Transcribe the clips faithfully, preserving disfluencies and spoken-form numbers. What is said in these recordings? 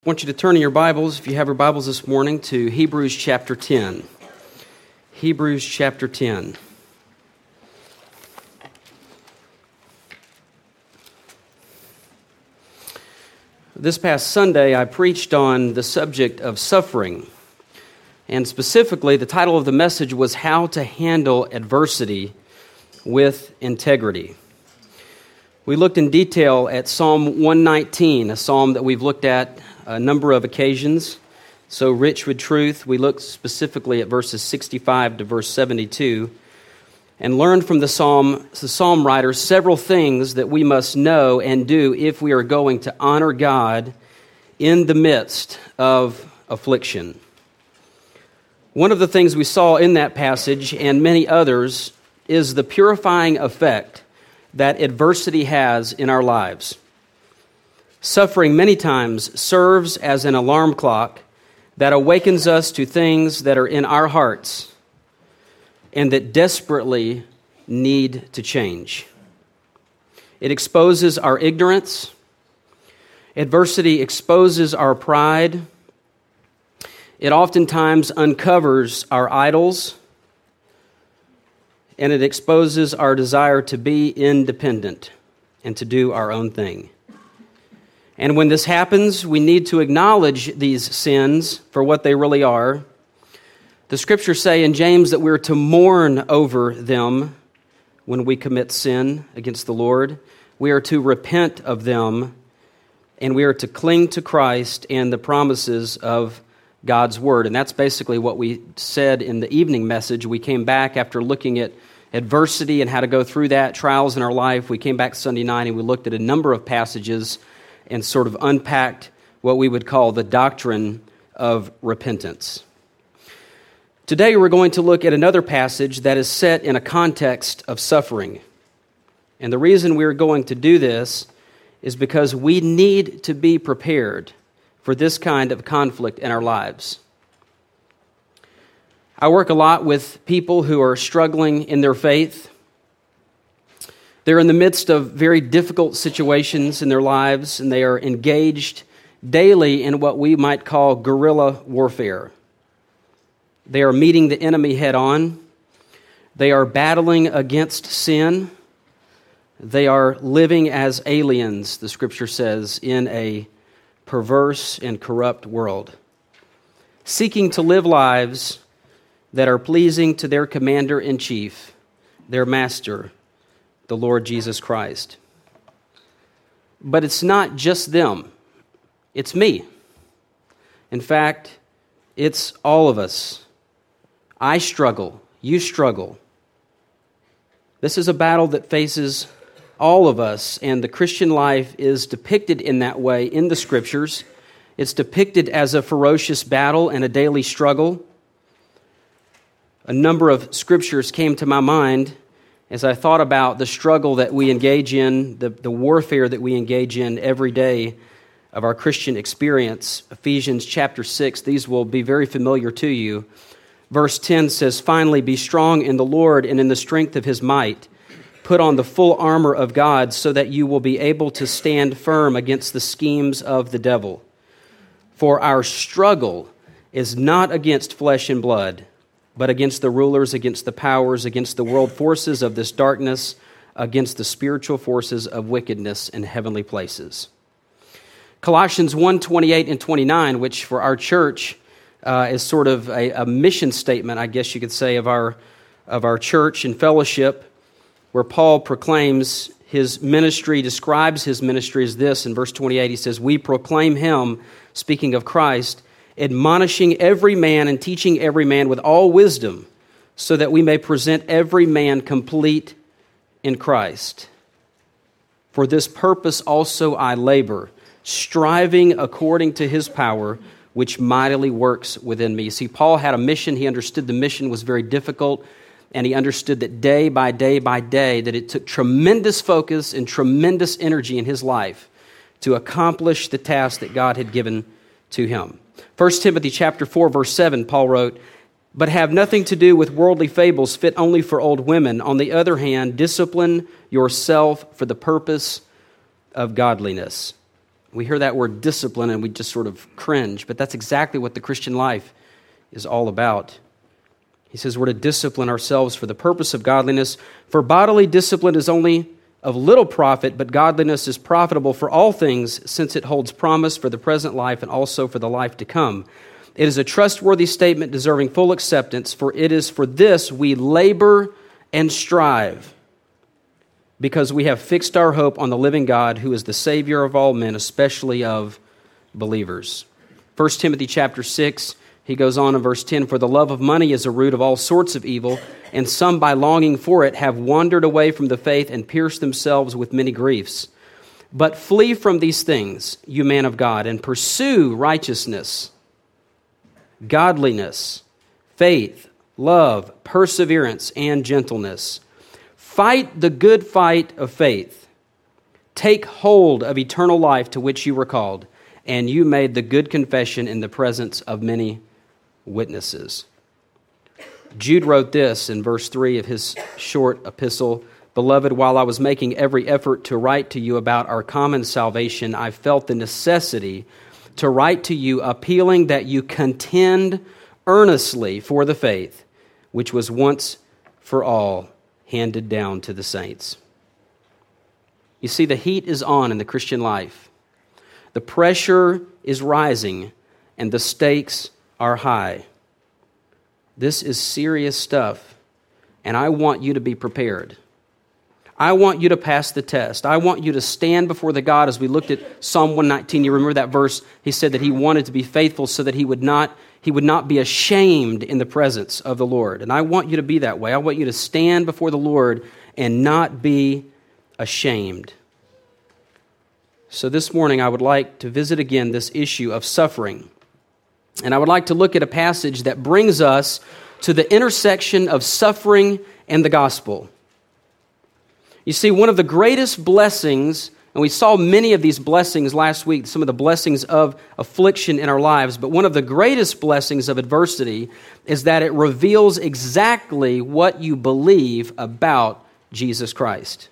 I want you to turn in your Bibles, if you have your Bibles this morning, to Hebrews chapter ten. Hebrews chapter ten. This past Sunday, I preached on the subject of suffering. And specifically, the title of the message was How to Handle Adversity with Integrity. We looked in detail at Psalm one nineteen, a psalm that we've looked at a number of occasions. So rich with truth, we looked specifically at verses sixty-five to verse seventy-two and learned from the psalm, the psalm writer several things that we must know and do if we are going to honor God in the midst of affliction. One of the things we saw in that passage and many others is the purifying effect that adversity has in our lives. Suffering many times serves as an alarm clock that awakens us to things that are in our hearts and that desperately need to change. It exposes our ignorance. Adversity exposes our pride. It oftentimes uncovers our idols, and it exposes our desire to be independent and to do our own thing. And when this happens, we need to acknowledge these sins for what they really are. The scriptures say in James that we're to mourn over them when we commit sin against the Lord. We are to repent of them, and we are to cling to Christ and the promises of God's Word. And that's basically what we said in the evening message. We came back after looking at adversity and how to go through that, trials in our life. We came back Sunday night and we looked at a number of passages and sort of unpacked what we would call the doctrine of repentance. Today we're going to look at another passage that is set in a context of suffering. And the reason we're going to do this is because we need to be prepared for this kind of conflict in our lives. I work a lot with people who are struggling in their faith. They're in the midst of very difficult situations in their lives, and they are engaged daily in what we might call guerrilla warfare. They are meeting the enemy head on. They are battling against sin. They are living as aliens, the scripture says, in a perverse and corrupt world, seeking to live lives that are pleasing to their commander-in-chief, their master, the Lord Jesus Christ. But it's not just them. It's me. In fact, it's all of us. I struggle. You struggle. This is a battle that faces all of us, and the Christian life is depicted in that way in the Scriptures. It's depicted as a ferocious battle and a daily struggle. A number of scriptures came to my mind as I thought about the struggle that we engage in, the, the warfare that we engage in every day of our Christian experience. Ephesians chapter six, these will be very familiar to you. Verse ten says, "Finally, be strong in the Lord and in the strength of His might. Put on the full armor of God so that you will be able to stand firm against the schemes of the devil. For our struggle is not against flesh and blood, but against the rulers, against the powers, against the world forces of this darkness, against the spiritual forces of wickedness in heavenly places." Colossians one, twenty-eight and twenty-nine, which for our church uh, is sort of a, a mission statement, I guess you could say, of our, of our church and fellowship, where Paul proclaims his ministry, describes his ministry as this. In verse twenty-eight, he says, "We proclaim Him," speaking of Christ, "admonishing every man and teaching every man with all wisdom, so that we may present every man complete in Christ. For this purpose also I labor, striving according to His power, which mightily works within me." See, Paul had a mission. He understood the mission was very difficult, and he understood that day by day by day, that it took tremendous focus and tremendous energy in his life to accomplish the task that God had given to him. First Timothy chapter four, verse seven, Paul wrote, "But have nothing to do with worldly fables fit only for old women. On the other hand, discipline yourself for the purpose of godliness." We hear that word discipline and we just sort of cringe, but that's exactly what the Christian life is all about. He says we're to discipline ourselves for the purpose of godliness. For bodily discipline is only of little profit, but godliness is profitable for all things, since it holds promise for the present life and also for the life to come. It is a trustworthy statement deserving full acceptance, for it is for this we labor and strive, because we have fixed our hope on the living God, who is the Savior of all men, especially of believers. First Timothy chapter six, he goes on in verse ten, for the love of money is a root of all sorts of evil, and some by longing for it have wandered away from the faith and pierced themselves with many griefs. But flee from these things, you man of God, and pursue righteousness, godliness, faith, love, perseverance, and gentleness. Fight the good fight of faith. Take hold of eternal life to which you were called, and you made the good confession in the presence of many witnesses. Jude wrote this in verse three of his short epistle, Beloved, while I was making every effort to write to you about our common salvation, I felt the necessity to write to you, appealing that you contend earnestly for the faith, which was once for all handed down to the saints. You see, the heat is on in the Christian life. The pressure is rising, and the stakes are high. This is serious stuff, and I want you to be prepared. I want you to pass the test. I want you to stand before the God, as we looked at Psalm one nineteen. You remember that verse? He said that he wanted to be faithful so that he would not, he would not be ashamed in the presence of the Lord. And I want you to be that way. I want you to stand before the Lord and not be ashamed. So this morning I would like to visit again this issue of suffering. And I would like to look at a passage that brings us to the intersection of suffering and the gospel. You see, one of the greatest blessings, and we saw many of these blessings last week, some of the blessings of affliction in our lives, but one of the greatest blessings of adversity is that it reveals exactly what you believe about Jesus Christ.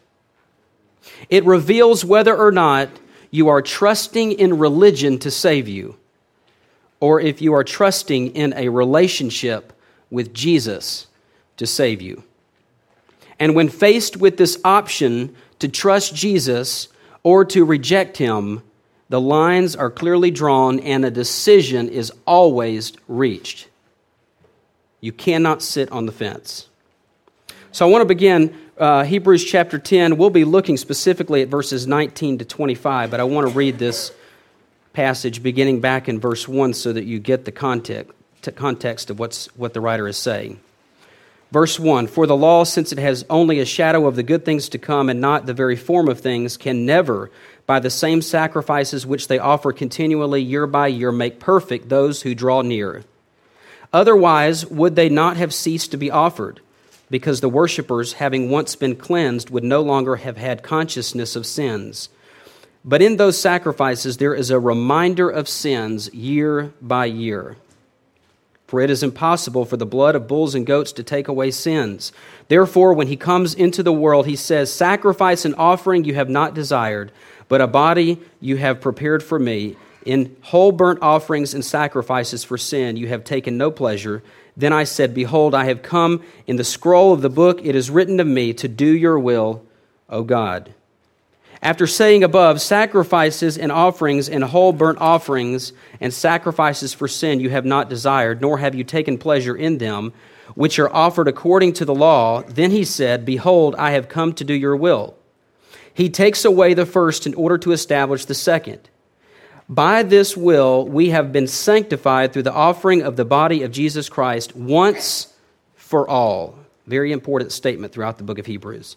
It reveals whether or not you are trusting in religion to save you, or if you are trusting in a relationship with Jesus to save you. And when faced with this option to trust Jesus or to reject him, the lines are clearly drawn and a decision is always reached. You cannot sit on the fence. So I want to begin uh, Hebrews chapter ten. We'll be looking specifically at verses nineteen to twenty-five, but I want to read this passage beginning back in verse one so that you get the context, context of what's, what the writer is saying. Verse one, for the law, since it has only a shadow of the good things to come and not the very form of things, can never, by the same sacrifices which they offer continually year by year, make perfect those who draw near. Otherwise, would they not have ceased to be offered, because the worshippers, having once been cleansed, would no longer have had consciousness of sins. But in those sacrifices there is a reminder of sins year by year. For it is impossible for the blood of bulls and goats to take away sins. Therefore, when he comes into the world, he says, sacrifice and offering you have not desired, but a body you have prepared for me. In whole burnt offerings and sacrifices for sin you have taken no pleasure. Then I said, behold, I have come. In the scroll of the book it is written of me to do your will, O God. After saying above, sacrifices and offerings and whole burnt offerings and sacrifices for sin you have not desired, nor have you taken pleasure in them, which are offered according to the law, then he said, behold, I have come to do your will. He takes away the first in order to establish the second. By this will we have been sanctified through the offering of the body of Jesus Christ once for all. Very important statement throughout the book of Hebrews.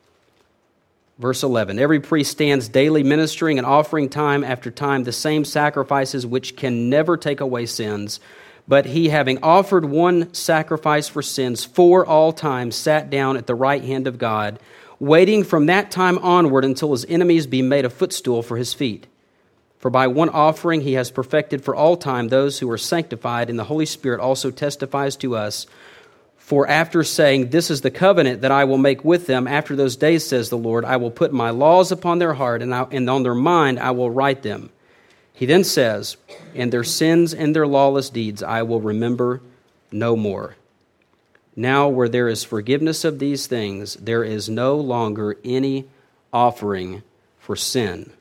Verse eleven, every priest stands daily ministering and offering time after time the same sacrifices which can never take away sins. But he, having offered one sacrifice for sins for all time, sat down at the right hand of God, waiting from that time onward until his enemies be made a footstool for his feet. For by one offering he has perfected for all time those who are sanctified, and the Holy Spirit also testifies to us. For after saying, this is the covenant that I will make with them after those days, says the Lord, I will put my laws upon their heart, and, I, and on their mind I will write them. He then says, and their sins and their lawless deeds I will remember no more. Now where there is forgiveness of these things, there is no longer any offering for sin.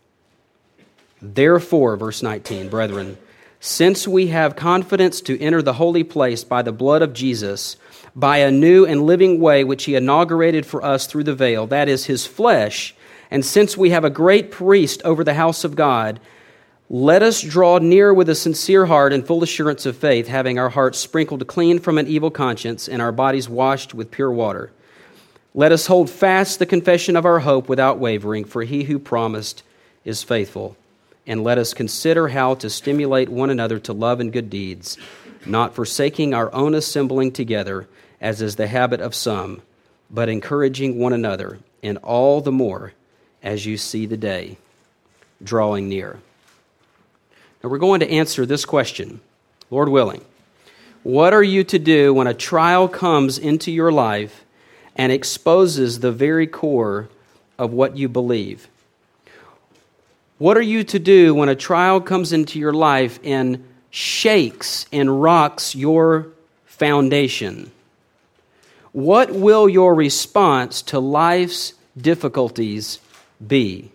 Therefore, verse nineteen, brethren, since we have confidence to enter the holy place by the blood of Jesus, by a new and living way which he inaugurated for us through the veil, that is his flesh, and since we have a great priest over the house of God, let us draw near with a sincere heart and full assurance of faith, having our hearts sprinkled clean from an evil conscience and our bodies washed with pure water. Let us hold fast the confession of our hope without wavering, for he who promised is faithful. And let us consider how to stimulate one another to love and good deeds, not forsaking our own assembling together, as is the habit of some, but encouraging one another, and all the more as you see the day drawing near. Now we're going to answer this question, Lord willing. What are you to do when a trial comes into your life and exposes the very core of what you believe? What are you to do when a trial comes into your life and shakes and rocks your foundation? What will your response to life's difficulties be?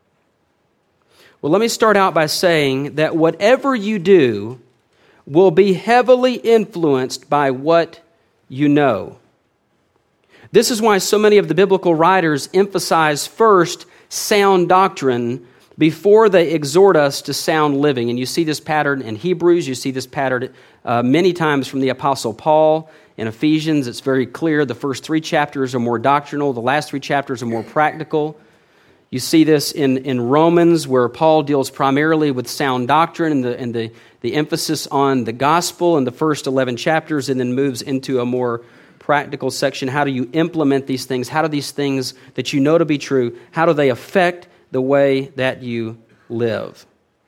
Well, let me start out by saying that whatever you do will be heavily influenced by what you know. This is why so many of the biblical writers emphasize first sound doctrine before they exhort us to sound living. And you see this pattern in Hebrews. You see this pattern uh, many times from the Apostle Paul. In Ephesians, it's very clear. The first three chapters are more doctrinal. The last three chapters are more practical. You see this in, in Romans, where Paul deals primarily with sound doctrine and, the, and the, the emphasis on the gospel in the first eleven chapters, and then moves into a more practical section. How do you implement these things? How do these things that you know to be true, how do they affect the way that you live?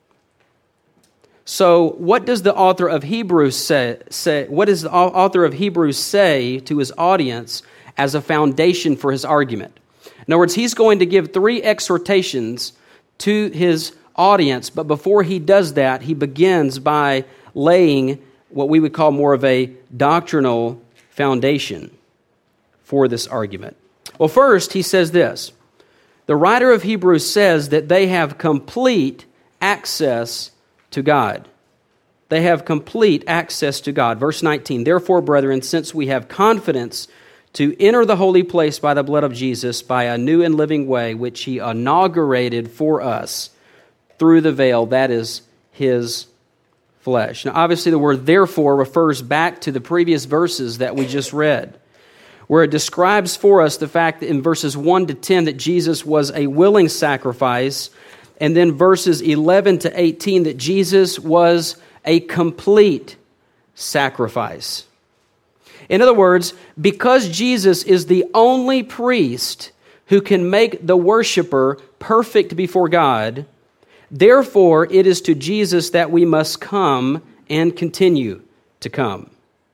So, what does the author of Hebrews say, say? What does the author of Hebrews say to his audience as a foundation for his argument? In other words, he's going to give three exhortations to his audience, but before he does that, he begins by laying what we would call more of a doctrinal foundation for this argument. Well, first, he says this. The writer of Hebrews says that they have complete access to God. They have complete access to God. Verse nineteen, therefore, brethren, since we have confidence to enter the holy place by the blood of Jesus, by a new and living way, which he inaugurated for us through the veil, that is his flesh. Now, obviously, the word therefore refers back to the previous verses that we just read, where it describes for us the fact that in verses one to ten that Jesus was a willing sacrifice, and then verses eleven to eighteen that Jesus was a complete sacrifice. In other words, because Jesus is the only priest who can make the worshiper perfect before God, therefore it is to Jesus that we must come and continue to come.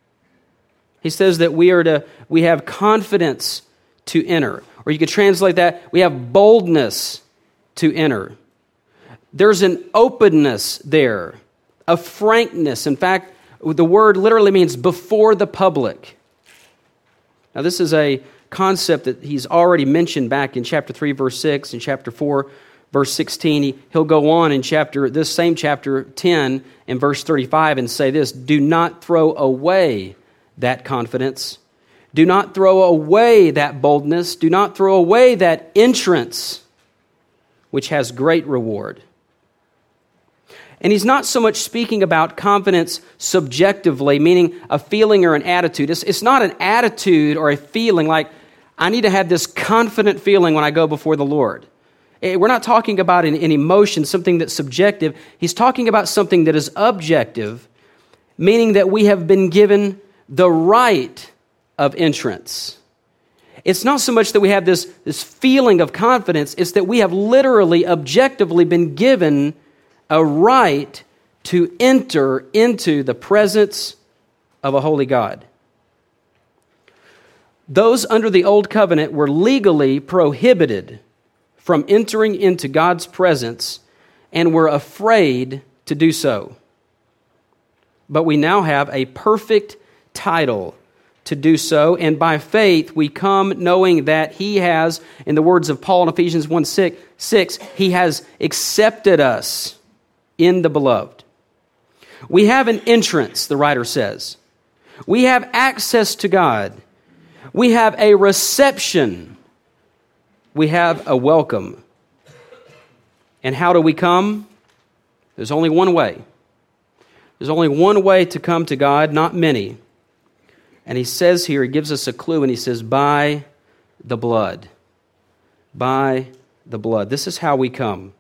He says that we are to we have confidence to enter. Or you could translate that, we have boldness to enter. There's an openness there, a frankness. In fact, the word literally means before the public. Now, this is a concept that he's already mentioned back in chapter three, verse six, and chapter four, verse sixteen. He, he'll go on in chapter this same chapter ten and verse thirty-five and say this, do not throw away that confidence. Do not throw away that boldness. Do not throw away that entrance, which has great reward. And he's not so much speaking about confidence subjectively, meaning a feeling or an attitude. It's, it's not an attitude or a feeling like, I need to have this confident feeling when I go before the Lord. We're not talking about an, an emotion, something that's subjective. He's talking about something that is objective, meaning that we have been given the right of entrance. It's not so much that we have this, this feeling of confidence, it's that we have literally, objectively been given a right to enter into the presence of a holy God. Those under the old covenant were legally prohibited from entering into God's presence and were afraid to do so. But we now have a perfect title to do so, and by faith we come knowing that he has, in the words of Paul in Ephesians one six, he has accepted us in the beloved. We have an entrance, the writer says. We have access to God. We have a reception. We have a welcome. And how do we come? There's only one way. There's only one way to come to God, not many. And he says here, he gives us a clue, and he says, by the blood. By the blood. This is how we come.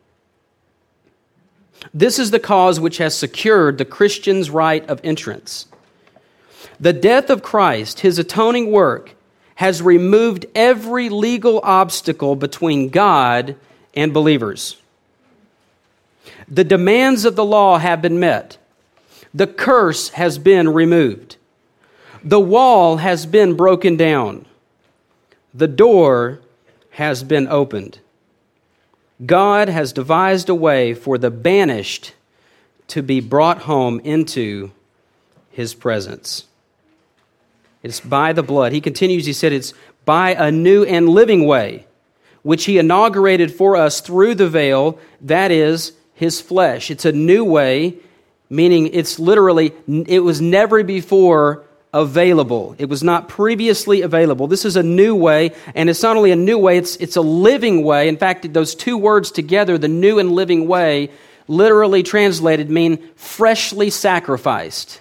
This is the cause which has secured the Christian's right of entrance. The death of Christ, his atoning work, has removed every legal obstacle between God and believers. The demands of the law have been met. The curse has been removed. The wall has been broken down. The door has been opened. God has devised a way for the banished to be brought home into his presence. It's by the blood. He continues, he said, it's by a new and living way, which he inaugurated for us through the veil, that is, his flesh. It's a new way, meaning it's literally, it was never before available. It was not previously available. This is a new way, and it's not only a new way, it's, it's a living way. In fact, those two words together, the new and living way, literally translated mean freshly sacrificed.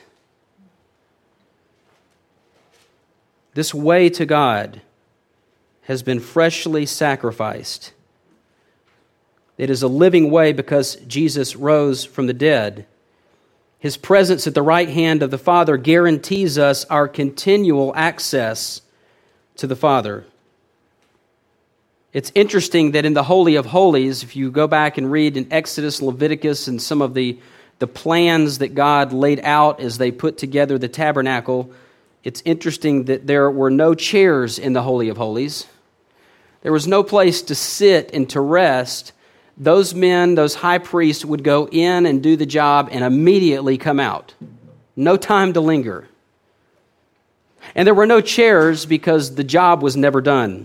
This way to God has been freshly sacrificed. It is a living way because Jesus rose from the dead. His presence at the right hand of the Father guarantees us our continual access to the Father. It's interesting that in the Holy of Holies, if you go back and read in Exodus, Leviticus, and some of the, the plans that God laid out as they put together the tabernacle, it's interesting that there were no chairs in the Holy of Holies. There was no place to sit and to rest. Those men, those high priests, would go in and do the job and immediately come out. No time to linger. And there were no chairs because the job was never done.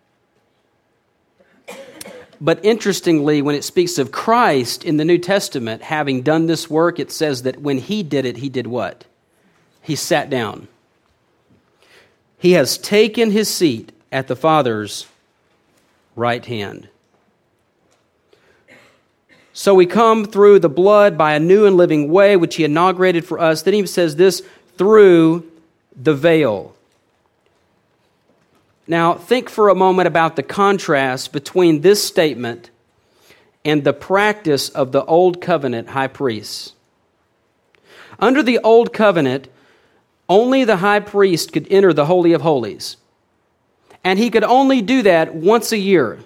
But interestingly, when it speaks of Christ in the New Testament having done this work, it says that when he did it, he did what? He sat down. He has taken his seat at the Father's right hand. So we come through the blood by a new and living way, which he inaugurated for us. Then he says this, through the veil. Now, think for a moment about the contrast between this statement and the practice of the Old Covenant high priests. Under the Old Covenant, only the high priest could enter the Holy of Holies. And he could only do that once a year.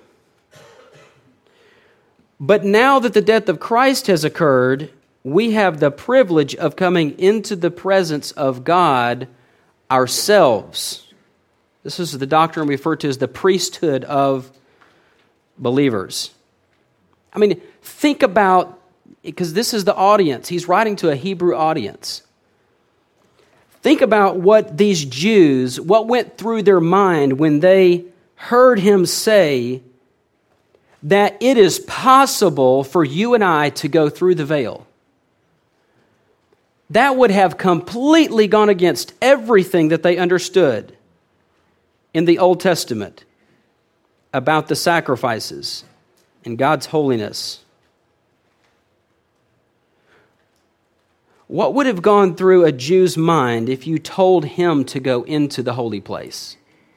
But now that the death of Christ has occurred, we have the privilege of coming into the presence of God ourselves. This is the doctrine referred to as the priesthood of believers. I mean, think about, because this is the audience. He's writing to a Hebrew audience. Think about what these Jews, what went through their mind when they heard him say that it is possible for you and I to go through the veil. That would have completely gone against everything that they understood in the Old Testament about the sacrifices and God's holiness. What would have gone through a Jew's mind if you told him to go into the holy place?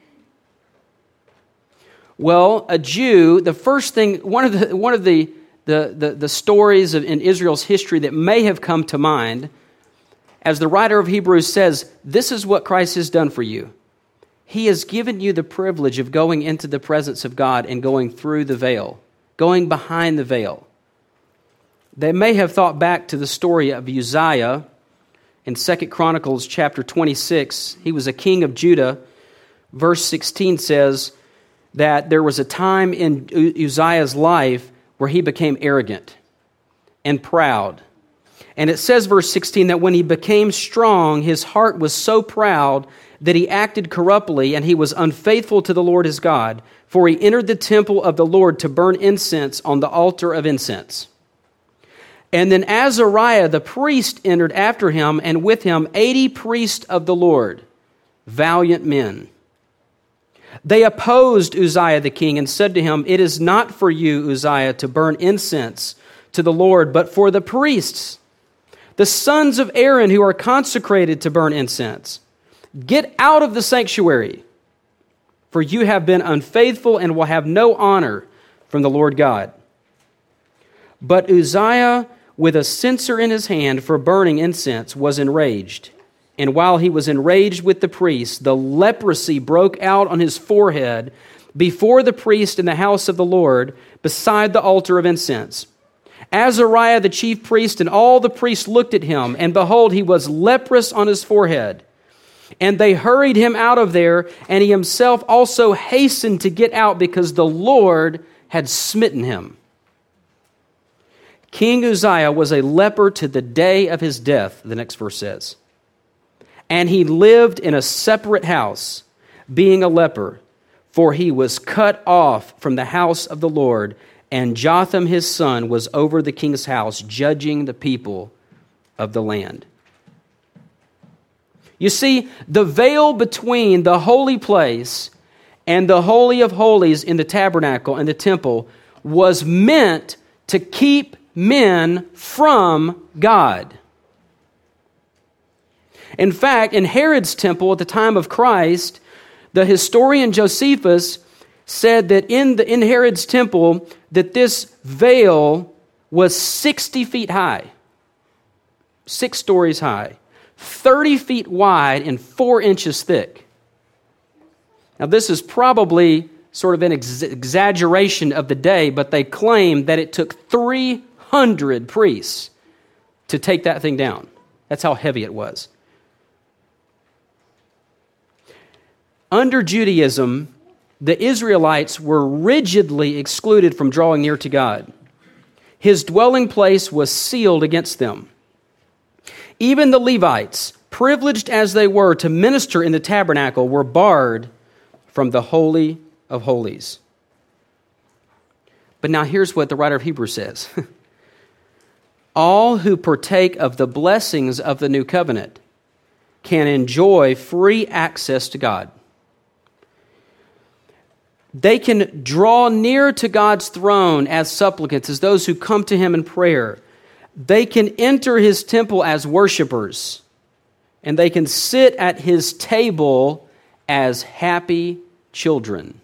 Well, a Jew, the first thing, one of the one of the the, the, the stories of, in Israel's history that may have come to mind, as the writer of Hebrews says, this is what Christ has done for you. He has given you the privilege of going into the presence of God and going through the veil, going behind the veil. They may have thought back to the story of Uzziah in Second Chronicles chapter twenty-six. He was a king of Judah. Verse sixteen says that there was a time in Uzziah's life where he became arrogant. and proud. And it says, verse sixteen, that when he became strong, his heart was so proud that he acted corruptly, and he was unfaithful to the Lord his God. For he entered the temple of the Lord to burn incense on the altar of incense. And then Azariah the priest entered after him, and with him eighty priests of the Lord, valiant men. They opposed Uzziah the king and said to him, "It is not for you, Uzziah, to burn incense to the Lord, but for the priests, the sons of Aaron who are consecrated to burn incense. Get out of the sanctuary, for you have been unfaithful and will have no honor from the Lord God." But Uzziah, with a censer in his hand for burning incense, was enraged. And while he was enraged with the priests, the leprosy broke out on his forehead before the priest in the house of the Lord, beside the altar of incense. Azariah the chief priest and all the priests looked at him, and behold, he was leprous on his forehead. And they hurried him out of there, and he himself also hastened to get out because the Lord had smitten him. King Uzziah was a leper to the day of his death, the next verse says. And he lived in a separate house, being a leper, for he was cut off from the house of the Lord, and Jotham his son was over the king's house, judging the people of the land. You see, the veil between the holy place and the Holy of Holies in the tabernacle and the temple was meant to keep men from God. In fact, in Herod's temple at the time of Christ, the historian Josephus said that in, the, in Herod's temple, that this veil was sixty feet high, six stories high, thirty feet wide, and four inches thick. Now, this is probably sort of an ex- exaggeration of the day, but they claim that it took three hundred priests to take that thing down. That's how heavy it was. Under Judaism, the Israelites were rigidly excluded from drawing near to God. His dwelling place was sealed against them. Even the Levites, privileged as they were to minister in the tabernacle, were barred from the Holy of Holies. But now here's what the writer of Hebrews says. All who partake of the blessings of the new covenant can enjoy free access to God. They can draw near to God's throne as supplicants, as those who come to him in prayer. They can enter his temple as worshipers, and they can sit at his table as happy children.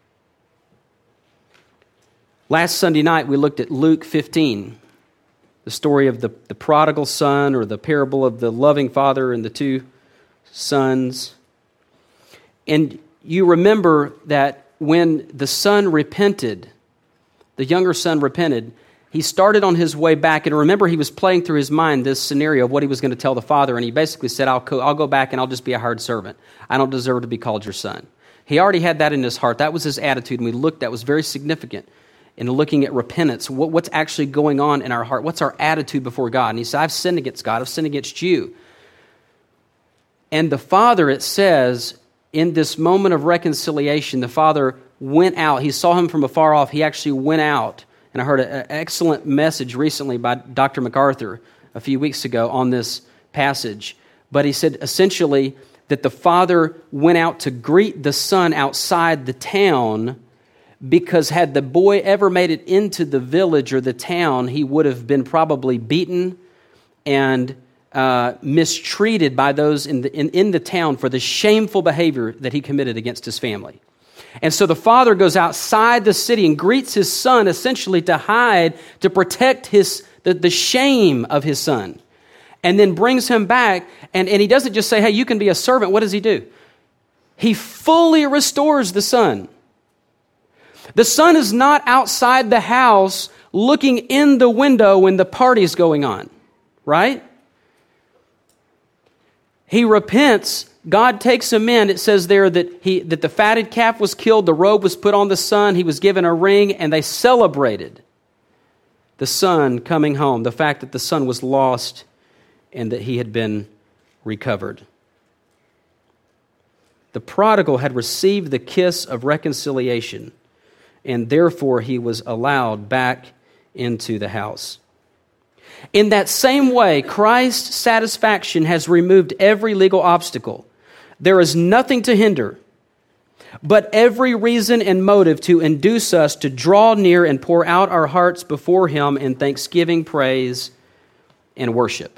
Last Sunday night, we looked at Luke fifteen, the story of the, the prodigal son, or the parable of the loving father and the two sons. And you remember that when the son repented, the younger son repented, he started on his way back. And remember, he was playing through his mind this scenario of what he was going to tell the father. And he basically said, I'll go, I'll go back and I'll just be a hard servant. I don't deserve to be called your son. He already had that in his heart. That was his attitude. And we looked, that was very significant in looking at repentance. What, what's actually going on in our heart? What's our attitude before God? And he said, I've sinned against God. I've sinned against you. And the father, it says, in this moment of reconciliation, the father went out. He saw him from afar off. He actually went out. And I heard an excellent message recently by Doctor MacArthur a few weeks ago on this passage. But he said essentially that the father went out to greet the son outside the town, because had the boy ever made it into the village or the town, he would have been probably beaten and uh, mistreated by those in the, in, in the town for the shameful behavior that he committed against his family. And so the father goes outside the city and greets his son essentially to hide, to protect his the, the shame of his son. And then brings him back, and, and he doesn't just say, hey, you can be a servant. What does he do? He fully restores the son. The son is not outside the house looking in the window when the party's going on, right? He repents. God takes him in. It says there that he that the fatted calf was killed, the robe was put on the son, he was given a ring, and they celebrated. the son coming home, the fact that the son was lost and that he had been recovered. The prodigal had received the kiss of reconciliation, and therefore he was allowed back into the house. In that same way, Christ's satisfaction has removed every legal obstacle. There is nothing to hinder, but every reason and motive to induce us to draw near and pour out our hearts before Him in thanksgiving, praise, and worship.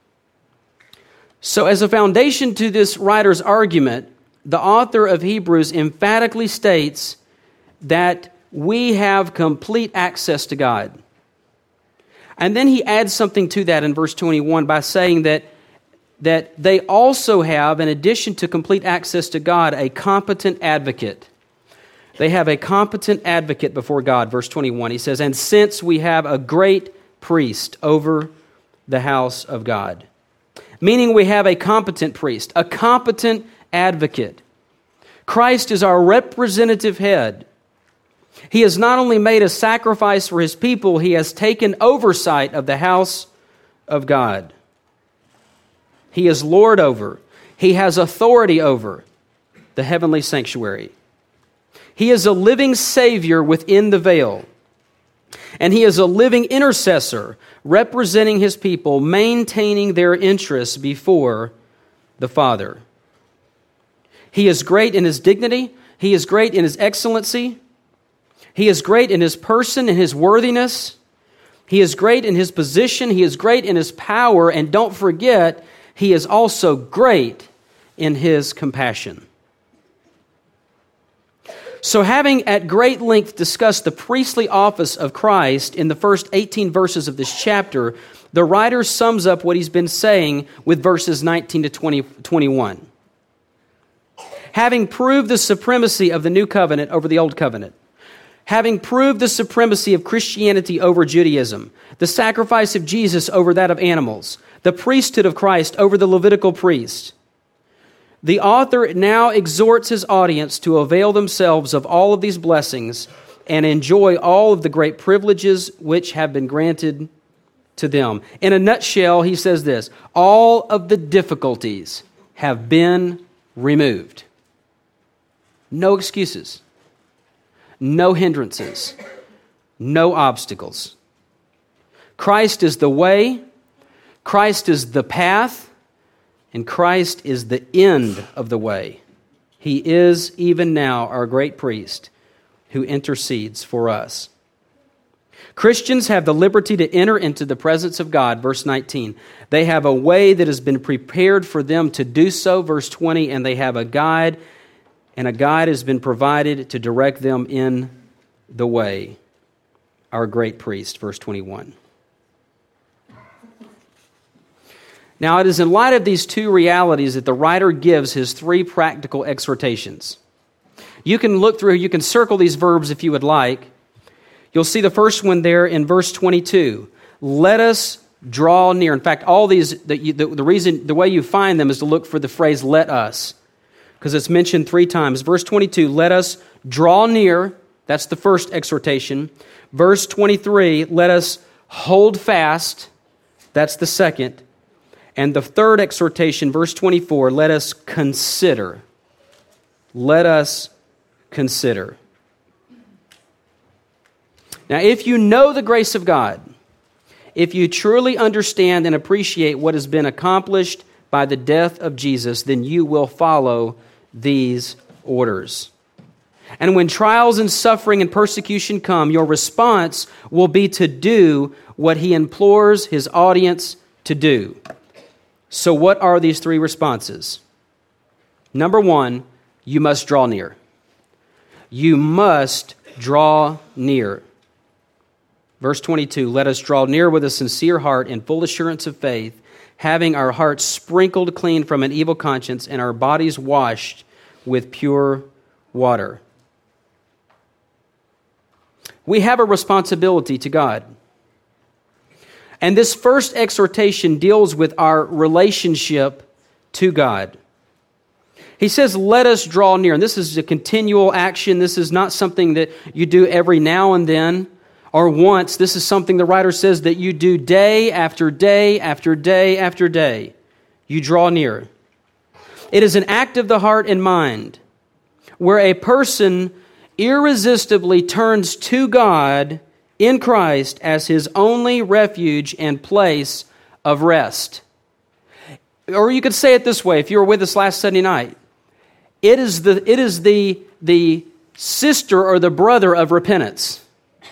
So as a foundation to this writer's argument, the author of Hebrews emphatically states that we have complete access to God. And then he adds something to that in verse twenty-one by saying that, that they also have, in addition to complete access to God, a competent advocate. They have a competent advocate before God, verse twenty-one. He says, and since we have a great priest over the house of God. Meaning we have a competent priest, a competent advocate. Christ is our representative head. He has not only made a sacrifice for His people, He has taken oversight of the house of God. He is Lord over. He has authority over the heavenly sanctuary. He is a living Savior within the veil. And He is a living intercessor representing His people, maintaining their interests before the Father. He is great in His dignity. He is great in His excellency. He is great in His person and His worthiness. He is great in His position. He is great in His power. And don't forget, He is also great in His compassion. So having at great length discussed the priestly office of Christ in the first eighteen verses of this chapter, the writer sums up what he's been saying with verses nineteen to twenty, twenty-one. Having proved the supremacy of the new covenant over the old covenant, having proved the supremacy of Christianity over Judaism, the sacrifice of Jesus over that of animals, the priesthood of Christ over the Levitical priest, the author now exhorts his audience to avail themselves of all of these blessings and enjoy all of the great privileges which have been granted to them. In a nutshell, he says this: all of the difficulties have been removed. No excuses. No hindrances, no obstacles. Christ is the way, Christ is the path, and Christ is the end of the way. He is even now our great priest who intercedes for us. Christians have the liberty to enter into the presence of God, verse nineteen. They have a way that has been prepared for them to do so, verse twenty, and they have a guide, and a guide has been provided to direct them in the way, our great priest, verse twenty-one. Now, it is in light of these two realities that the writer gives his three practical exhortations. You can look through, you can circle these verbs if you would like. You'll see the first one there in verse twenty-two. Let us draw near. In fact, all these, the, the, the reason, the way you find them is to look for the phrase let us, because it's mentioned three times. Verse twenty-two, let us draw near. That's the first exhortation. Verse twenty-three, let us hold fast. That's the second. And the third exhortation, verse twenty-four, let us consider. Let us consider. Now, if you know the grace of God, if you truly understand and appreciate what has been accomplished by the death of Jesus, then you will follow these orders. And when trials and suffering and persecution come, your response will be to do what He implores His audience to do. So what are these three responses? Number one, you must draw near. You must draw near. Verse twenty-two, let us draw near with a sincere heart and full assurance of faith, having our hearts sprinkled clean from an evil conscience and our bodies washed with pure water. We have a responsibility to God. And this first exhortation deals with our relationship to God. He says, let us draw near. And this is a continual action. This is not something that you do every now and then, or once. This is something the writer says that you do day after day after day after day. You draw near. It is an act of the heart and mind where a person irresistibly turns to God in Christ as his only refuge and place of rest. Or you could say it this way, if you were with us last Sunday night. It is the, it is the, the sister or the brother of repentance.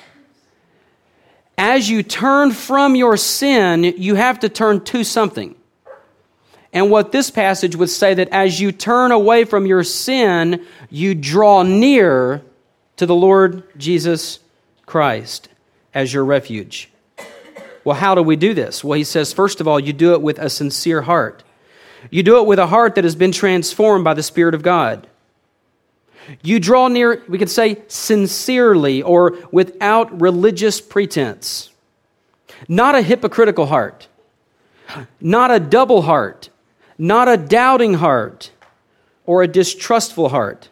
As you turn from your sin, you have to turn to something. And what this passage would say that as you turn away from your sin, you draw near to the Lord Jesus Christ as your refuge. Well, how do we do this? Well, he says, first of all, you do it with a sincere heart. You do it with a heart that has been transformed by the Spirit of God. You draw near, we could say, sincerely or without religious pretense. Not a hypocritical heart. Not a double heart. Not a doubting heart or a distrustful heart.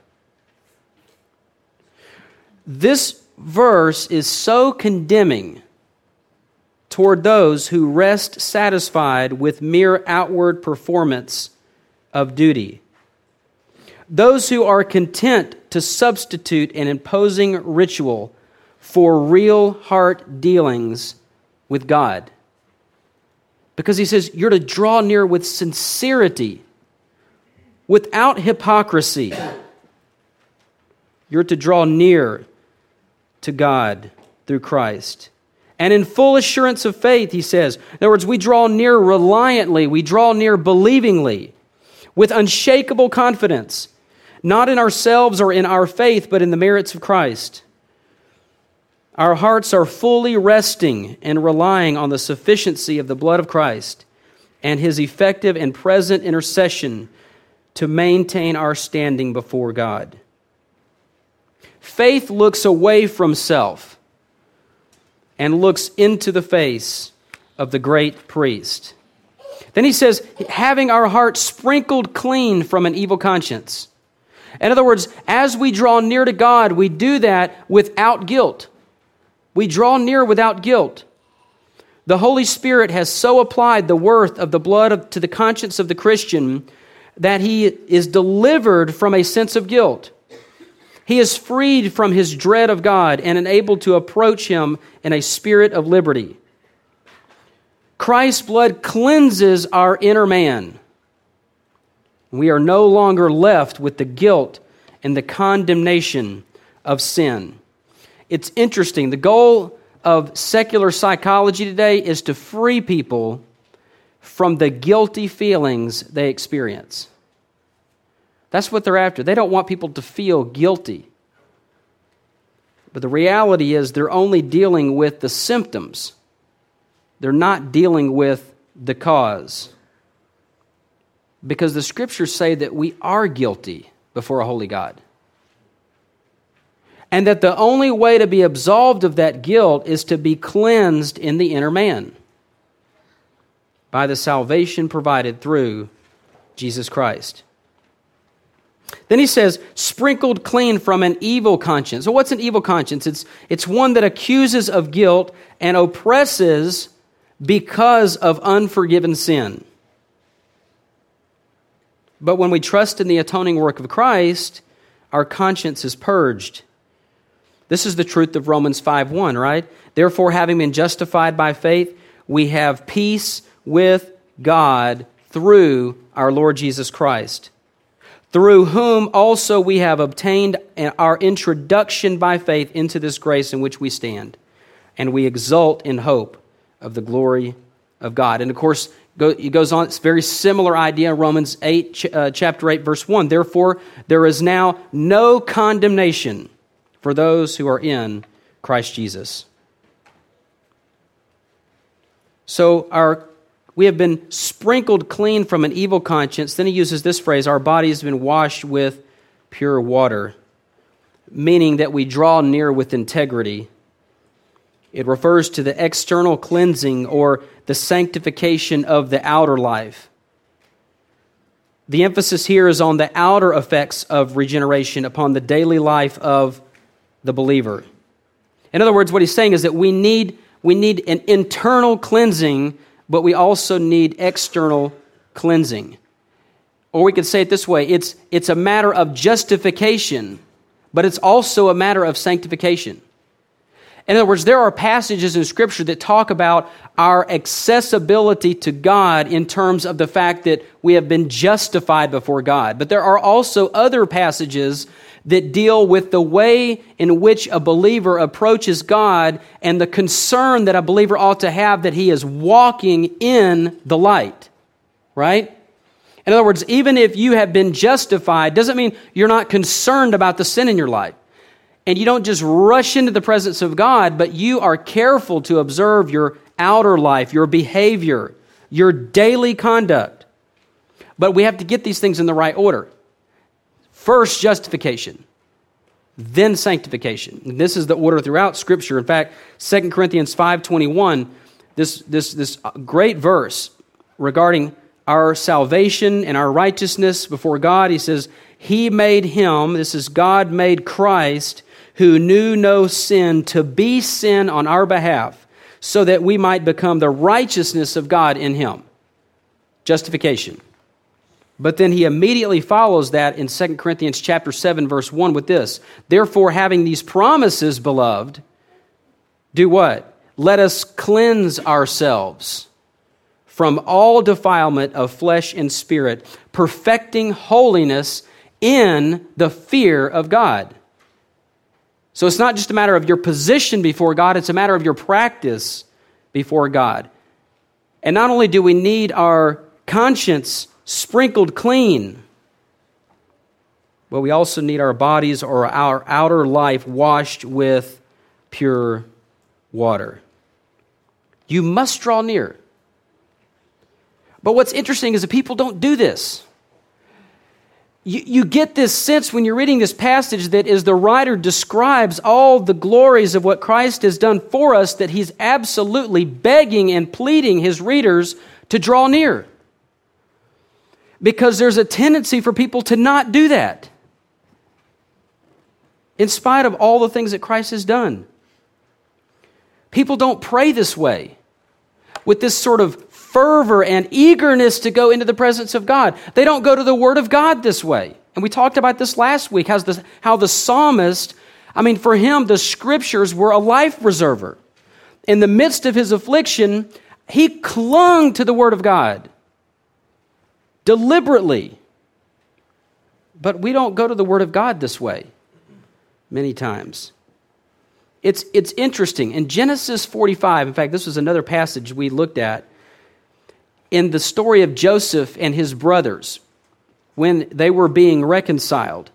This verse is so condemning toward those who rest satisfied with mere outward performance of duty. Those who are content to substitute an imposing ritual for real heart dealings with God. Because he says you're to draw near with sincerity, without hypocrisy. You're to draw near to God through Christ. And in full assurance of faith, he says. In other words, we draw near reliantly, we draw near believingly, with unshakable confidence, not in ourselves or in our faith, but in the merits of Christ. Our hearts are fully resting and relying on the sufficiency of the blood of Christ and his effective and present intercession to maintain our standing before God. Faith looks away from self and looks into the face of the great priest. Then he says, having our hearts sprinkled clean from an evil conscience. In other words, as we draw near to God, we do that without guilt. We draw near without guilt. The Holy Spirit has so applied the worth of the blood of, to the conscience of the Christian that he is delivered from a sense of guilt. He is freed from his dread of God and enabled to approach him in a spirit of liberty. Christ's blood cleanses our inner man. We are no longer left with the guilt and the condemnation of sin. It's interesting. The goal of secular psychology today is to free people from the guilty feelings they experience. That's what they're after. They don't want people to feel guilty. But the reality is they're only dealing with the symptoms. They're not dealing with the cause. Because the Scriptures say that we are guilty before a holy God. And that the only way to be absolved of that guilt is to be cleansed in the inner man by the salvation provided through Jesus Christ. Then he says, sprinkled clean from an evil conscience. So what's an evil conscience? It's, it's one that accuses of guilt and oppresses because of unforgiven sin. But when we trust in the atoning work of Christ, our conscience is purged. This is the truth of Romans five one, right? Therefore, having been justified by faith, we have peace with God through our Lord Jesus Christ, through whom also we have obtained our introduction by faith into this grace in which we stand, and we exult in hope of the glory of God. And of course, it goes on, it's a very similar idea in Romans eight, uh, chapter eight, verse one. Therefore, there is now no condemnation for those who are in Christ Jesus. So our we have been sprinkled clean from an evil conscience. Then he uses this phrase, our body has been washed with pure water, meaning that we draw near with integrity. It refers to the external cleansing or the sanctification of the outer life. The emphasis here is on the outer effects of regeneration upon the daily life of the believer. In other words, what he's saying is that we need, we need an internal cleansing, but we also need external cleansing. Or we could say it this way, it's, it's a matter of justification, but it's also a matter of sanctification. In other words, there are passages in Scripture that talk about our accessibility to God in terms of the fact that we have been justified before God. But there are also other passages that deal with the way in which a believer approaches God and the concern that a believer ought to have that he is walking in the light, right? In other words, even if you have been justified, doesn't mean you're not concerned about the sin in your life. And you don't just rush into the presence of God, but you are careful to observe your outer life, your behavior, your daily conduct. But we have to get these things in the right order. First, justification, then sanctification. And this is the order throughout Scripture. In fact, Second Corinthians five twenty-one, this, this, this great verse regarding our salvation and our righteousness before God, he says, He made him, this is God made Christ, who knew no sin, to be sin on our behalf, so that we might become the righteousness of God in him. Justification. But then he immediately follows that in Second Corinthians chapter seven, verse one with this. Therefore, having these promises, beloved, do what? Let us cleanse ourselves from all defilement of flesh and spirit, perfecting holiness in the fear of God. So it's not just a matter of your position before God, it's a matter of your practice before God. And not only do we need our conscience sprinkled clean, but we also need our bodies or our outer life washed with pure water. You must draw near. But what's interesting is that people don't do this. You, you get this sense when you're reading this passage that as the writer describes all the glories of what Christ has done for us, that he's absolutely begging and pleading his readers to draw near. Because there's a tendency for people to not do that, in spite of all the things that Christ has done. People don't pray this way, with this sort of fervor and eagerness to go into the presence of God. They don't go to the Word of God this way. And we talked about this last week, how the, how the psalmist, I mean, for him, the Scriptures were a life preserver. In the midst of his affliction, he clung to the Word of God deliberately. But we don't go to the Word of God this way many times. It's, it's interesting. In Genesis forty-five, in fact, this was another passage we looked at, in the story of Joseph and his brothers, when they were being reconciled.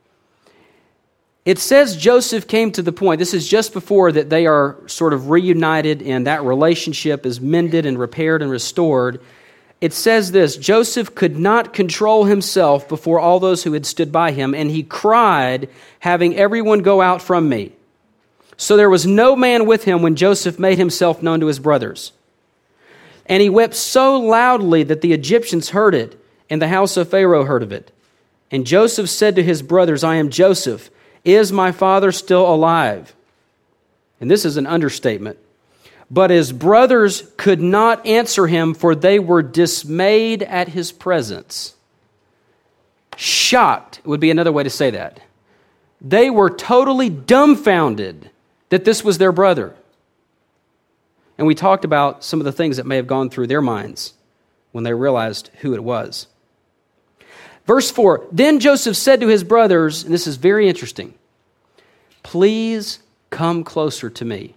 It says Joseph came to the point, this is just before that they are sort of reunited and that relationship is mended and repaired and restored. It says this, Joseph could not control himself before all those who had stood by him, and he cried, having everyone go out from me. So there was no man with him when Joseph made himself known to his brothers. And he wept so loudly that the Egyptians heard it, and the house of Pharaoh heard of it. And Joseph said to his brothers, I am Joseph. Is my father still alive? And this is an understatement. But his brothers could not answer him, for they were dismayed at his presence. Shocked would be another way to say that. They were totally dumbfounded that this was their brother. And we talked about some of the things that may have gone through their minds when they realized who it was. Verse four, then Joseph said to his brothers, and this is very interesting, please come closer to me.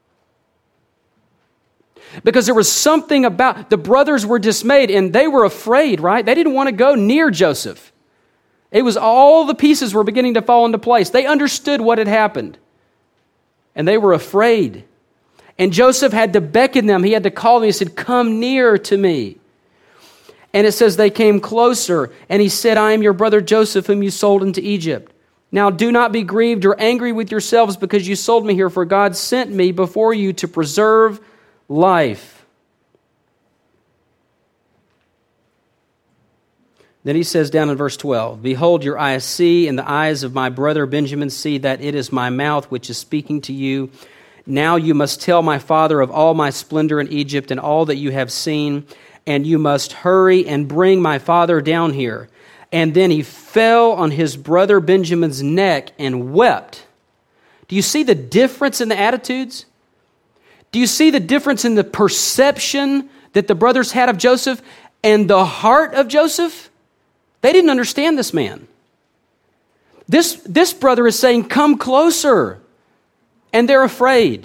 Because there was something about, the brothers were dismayed and they were afraid, right? They didn't want to go near Joseph. It was all the pieces were beginning to fall into place. They understood what had happened. And they were afraid. And Joseph had to beckon them. He had to call them. He said, come near to me. And it says they came closer. And he said, I am your brother Joseph, whom you sold into Egypt. Now do not be grieved or angry with yourselves because you sold me here, for God sent me before you to preserve life. Then he says down in verse twelve, "Behold, your eyes see, and the eyes of my brother Benjamin see that it is my mouth which is speaking to you. Now you must tell my father of all my splendor in Egypt and all that you have seen, and you must hurry and bring my father down here." And then he fell on his brother Benjamin's neck and wept. Do you see the difference in the attitudes? Do you see the difference in the perception that the brothers had of Joseph and the heart of Joseph? They didn't understand this man. This, this brother is saying, "Come closer." And they're afraid.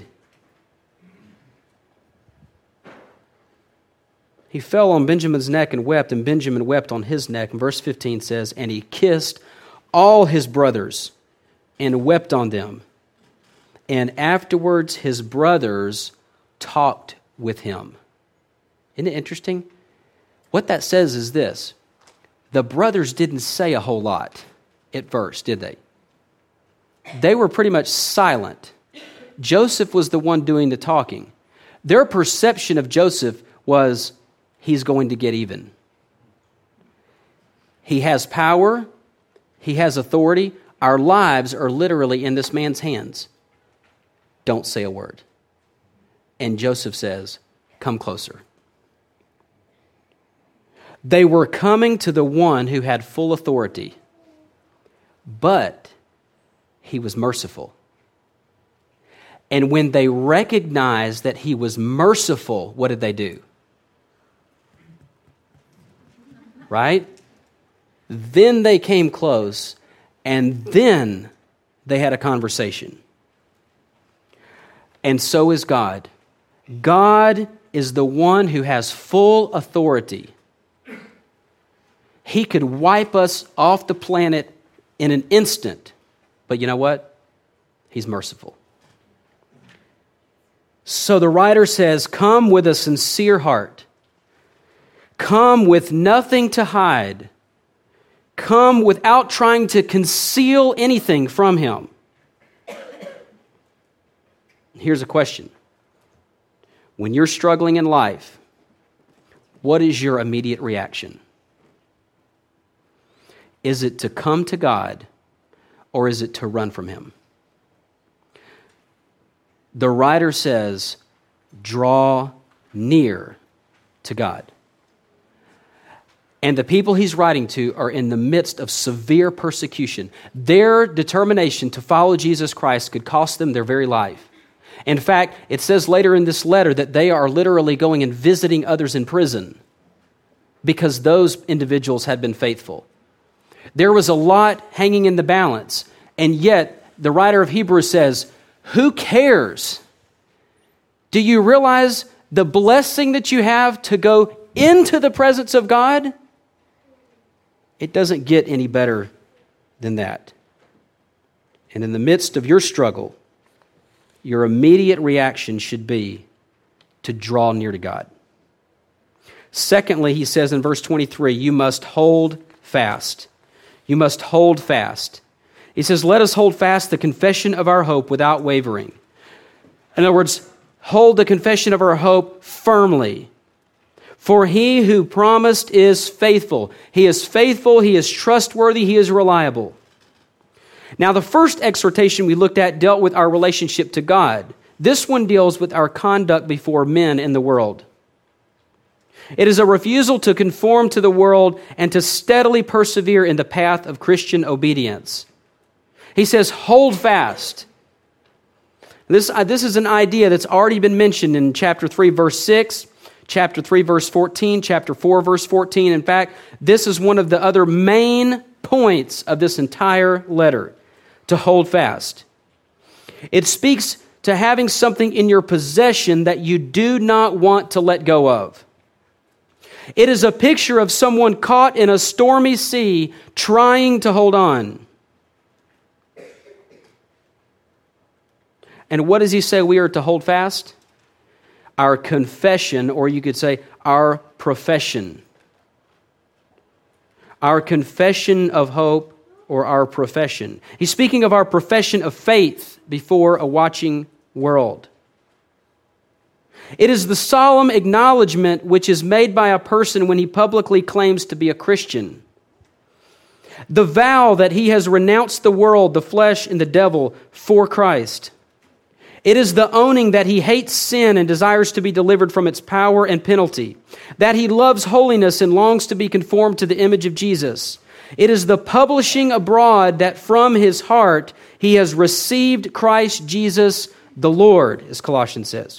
He fell on Benjamin's neck and wept, and Benjamin wept on his neck. And verse fifteen says, "And he kissed all his brothers and wept on them. And afterwards his brothers talked with him." Isn't it interesting? What that says is this: the brothers didn't say a whole lot at first, did they? They were pretty much silent. Joseph was the one doing the talking. Their perception of Joseph was, he's going to get even. He has power. He has authority. Our lives are literally in this man's hands. Don't say a word. And Joseph says, "Come closer." They were coming to the one who had full authority, but he was merciful. And when they recognized that he was merciful, what did they do? Right? Then they came close, and then they had a conversation. And so is God. God is the one who has full authority. He could wipe us off the planet in an instant. But you know what? He's merciful. So the writer says, "Come with a sincere heart. Come with nothing to hide. Come without trying to conceal anything from him." Here's a question. When you're struggling in life, what is your immediate reaction? Is it to come to God, or is it to run from him? The writer says, draw near to God. And the people he's writing to are in the midst of severe persecution. Their determination to follow Jesus Christ could cost them their very life. In fact, it says later in this letter that they are literally going and visiting others in prison because those individuals had been faithful. There was a lot hanging in the balance, and yet the writer of Hebrews says, who cares? Do you realize the blessing that you have to go into the presence of God? It doesn't get any better than that. And in the midst of your struggle, your immediate reaction should be to draw near to God. Secondly, he says in verse twenty-three, you must hold fast. You must hold fast. He says, let us hold fast the confession of our hope without wavering. In other words, hold the confession of our hope firmly. For he who promised is faithful. He is faithful, he is trustworthy, he is reliable. Now, the first exhortation we looked at dealt with our relationship to God. This one deals with our conduct before men in the world. It is a refusal to conform to the world and to steadily persevere in the path of Christian obedience. He says, hold fast. This, uh, this is an idea that's already been mentioned in chapter three, verse six, chapter three, verse fourteen, chapter four, verse fourteen. In fact, this is one of the other main points of this entire letter, to hold fast. It speaks to having something in your possession that you do not want to let go of. It is a picture of someone caught in a stormy sea trying to hold on. And what does he say we are to hold fast? Our confession, or you could say our profession. Our confession of hope, or our profession. He's speaking of our profession of faith before a watching world. It is the solemn acknowledgement which is made by a person when he publicly claims to be a Christian. The vow that he has renounced the world, the flesh, and the devil for Christ. It is the owning that he hates sin and desires to be delivered from its power and penalty, that he loves holiness and longs to be conformed to the image of Jesus. It is the publishing abroad that from his heart he has received Christ Jesus the Lord, as Colossians says.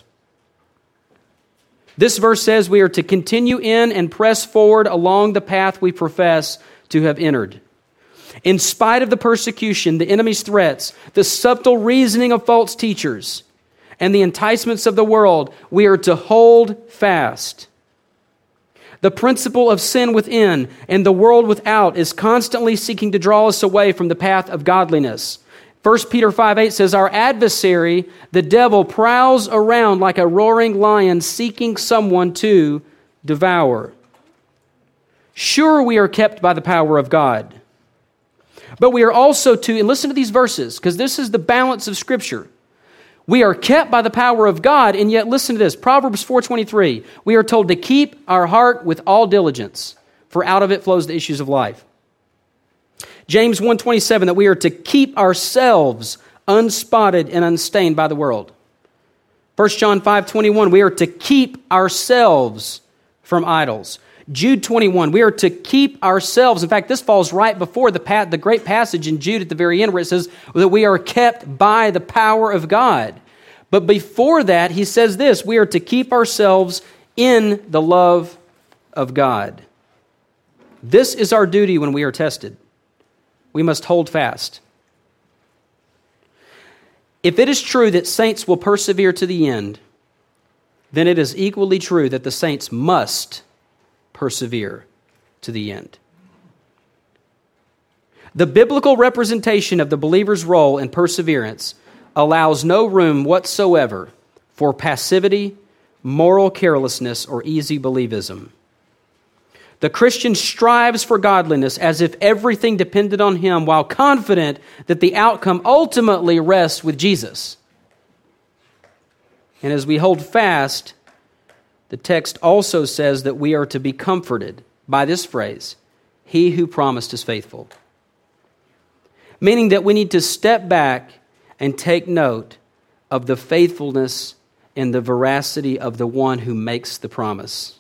This verse says we are to continue in and press forward along the path we profess to have entered. In spite of the persecution, the enemy's threats, the subtle reasoning of false teachers, and the enticements of the world, we are to hold fast. The principle of sin within and the world without is constantly seeking to draw us away from the path of godliness. First Peter five eight says, our adversary, the devil, prowls around like a roaring lion seeking someone to devour. Sure, we are kept by the power of God. But we are also to, and listen to these verses, because this is the balance of Scripture. We are kept by the power of God, and yet listen to this. Proverbs four twenty-three, we are told to keep our heart with all diligence, for out of it flows the issues of life. James one twenty-seven, that we are to keep ourselves unspotted and unstained by the world. First John five twenty-one, we are to keep ourselves from idols. Jude twenty-one, we are to keep ourselves. In fact, this falls right before the, pa- the great passage in Jude at the very end where it says that we are kept by the power of God. But before that, he says this, we are to keep ourselves in the love of God. This is our duty when we are tested. We must hold fast. If it is true that saints will persevere to the end, then it is equally true that the saints must persevere to the end. The biblical representation of the believer's role in perseverance allows no room whatsoever for passivity, moral carelessness, or easy believism. The Christian strives for godliness as if everything depended on him, while confident that the outcome ultimately rests with Jesus. And as we hold fast, the text also says that we are to be comforted by this phrase, he who promised is faithful. Meaning that we need to step back and take note of the faithfulness and the veracity of the one who makes the promise.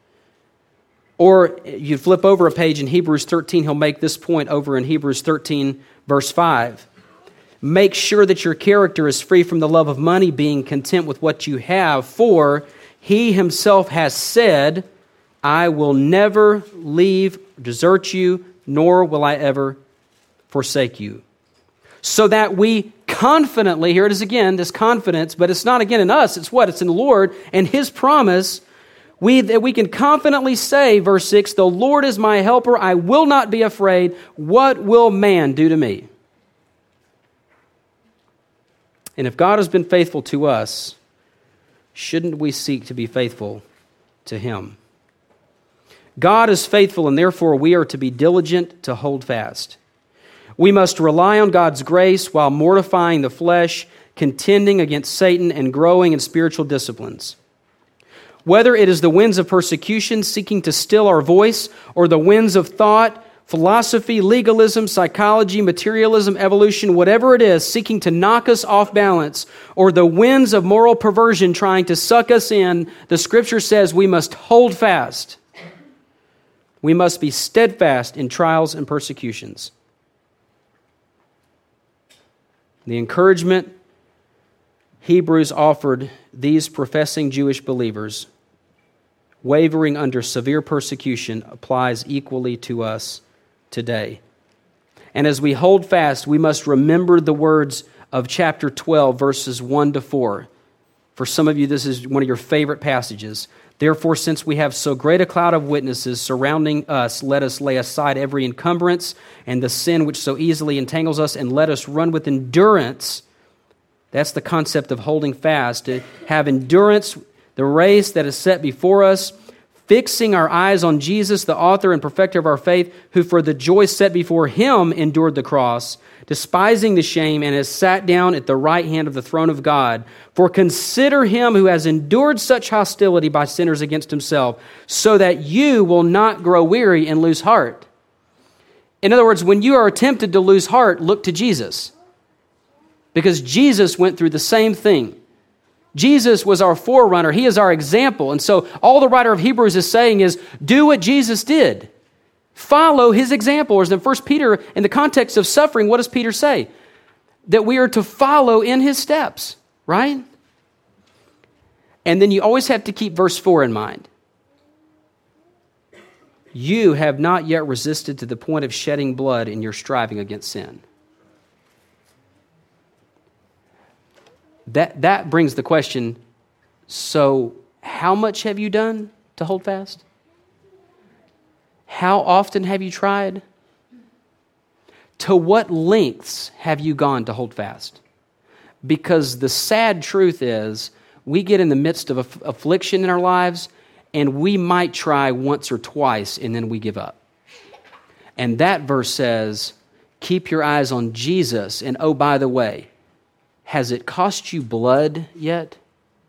Or you flip over a page in Hebrews thirteen, he'll make this point over in Hebrews thirteen, verse five. Make sure that your character is free from the love of money, being content with what you have, for he himself has said, I will never leave, desert you, nor will I ever forsake you. So that we confidently, here it is again, this confidence, but it's not again in us, it's what? It's in the Lord and his promise. We, that we can confidently say, verse six, the Lord is my helper, I will not be afraid. What will man do to me? And if God has been faithful to us, shouldn't we seek to be faithful to him? God is faithful, and therefore we are to be diligent to hold fast. We must rely on God's grace while mortifying the flesh, contending against Satan, and growing in spiritual disciplines. Whether it is the winds of persecution seeking to still our voice, or the winds of thought, philosophy, legalism, psychology, materialism, evolution, whatever it is, seeking to knock us off balance, or the winds of moral perversion trying to suck us in, the Scripture says we must hold fast. We must be steadfast in trials and persecutions. The encouragement Hebrews offered these professing Jewish believers, wavering under severe persecution, applies equally to us today. And as we hold fast, we must remember the words of chapter twelve, verses one to four. For some of you, this is one of your favorite passages. Therefore, since we have so great a cloud of witnesses surrounding us, let us lay aside every encumbrance and the sin which so easily entangles us, and let us run with endurance. That's the concept of holding fast, to have endurance, the race that is set before us, fixing our eyes on Jesus, the author and perfecter of our faith, who for the joy set before him endured the cross, despising the shame, and has sat down at the right hand of the throne of God. For consider him who has endured such hostility by sinners against himself, so that you will not grow weary and lose heart. In other words, when you are tempted to lose heart, look to Jesus. Because Jesus went through the same thing. Jesus was our forerunner. He is our example. And so all the writer of Hebrews is saying is, do what Jesus did. Follow his example. Whereas in First Peter, in the context of suffering, what does Peter say? That we are to follow in his steps, right? And then you always have to keep verse four in mind. You have not yet resisted to the point of shedding blood in your striving against sin. That, that brings the question, so how much have you done to hold fast? How often have you tried? To what lengths have you gone to hold fast? Because the sad truth is, we get in the midst of aff- affliction in our lives, and we might try once or twice, and then we give up. And that verse says, keep your eyes on Jesus, and oh, by the way, has it cost you blood yet?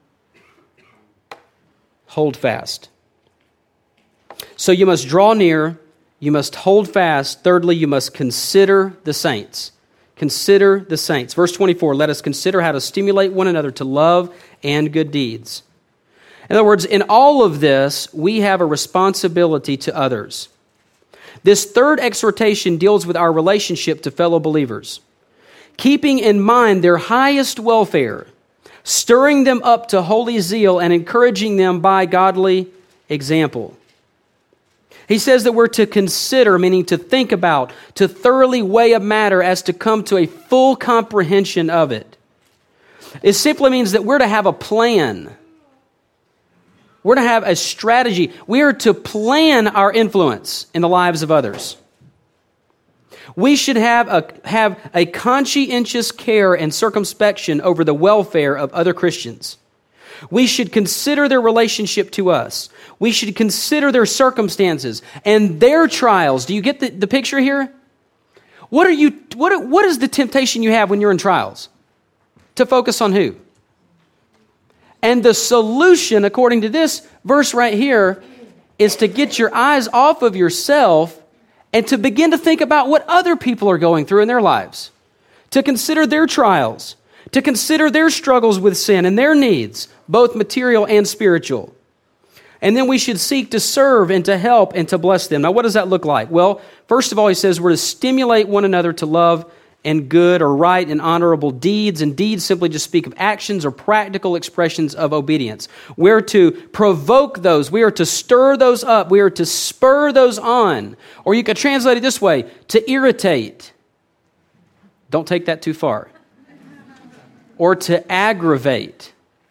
Hold fast. So you must draw near, you must hold fast. Thirdly, you must consider the saints. Consider the saints. Verse twenty-four, let us consider how to stimulate one another to love and good deeds. In other words, in all of this, we have a responsibility to others. This third exhortation deals with our relationship to fellow believers, keeping in mind their highest welfare, stirring them up to holy zeal, and encouraging them by godly example. He says that we're to consider, meaning to think about, to thoroughly weigh a matter as to come to a full comprehension of it. It simply means that we're to have a plan. We're to have a strategy. We are to plan our influence in the lives of others. We should have a, have a conscientious care and circumspection over the welfare of other Christians. We should consider their relationship to us. We should consider their circumstances and their trials. Do you get the, the picture here? What are you? What, what is the temptation you have when you're in trials? To focus on who? And the solution, according to this verse right here, is to get your eyes off of yourself and to begin to think about what other people are going through in their lives. To consider their trials. To consider their struggles with sin and their needs, both material and spiritual. And then we should seek to serve and to help and to bless them. Now, what does that look like? Well, first of all, he says we're to stimulate one another to love and good or right and honorable deeds. And deeds simply just speak of actions or practical expressions of obedience. We're to provoke those. We are to stir those up. We are to spur those on. Or you could translate it this way, to irritate. Don't take that too far. Or to aggravate.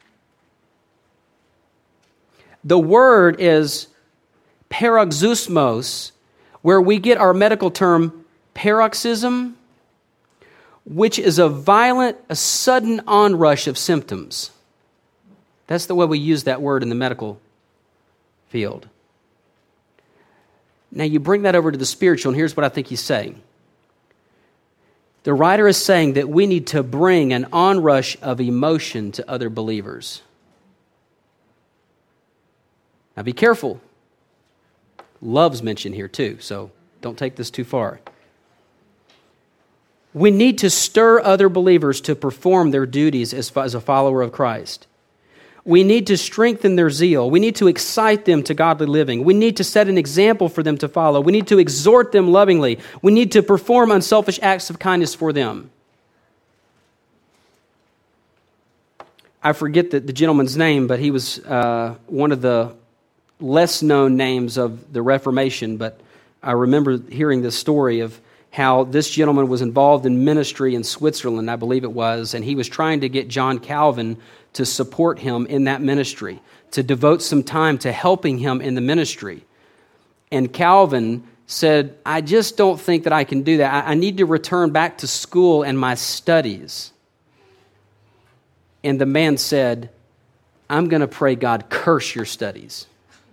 The word is paroxysmos, where we get our medical term paroxysm, which is a violent, a sudden onrush of symptoms. That's the way we use that word in the medical field. Now you bring that over to the spiritual, and here's what I think he's saying. The writer is saying that we need to bring an onrush of emotion to other believers. Now be careful. Love's mentioned here too, so don't take this too far. We need to stir other believers to perform their duties as, as a follower of Christ. We need to strengthen their zeal. We need to excite them to godly living. We need to set an example for them to follow. We need to exhort them lovingly. We need to perform unselfish acts of kindness for them. I forget the, the gentleman's name, but he was uh, one of the less known names of the Reformation, but I remember hearing this story of how this gentleman was involved in ministry in Switzerland, I believe it was, and he was trying to get John Calvin to support him in that ministry, to devote some time to helping him in the ministry. And Calvin said, I just don't think that I can do that. I, I need to return back to school and my studies. And the man said, I'm going to pray God curse your studies.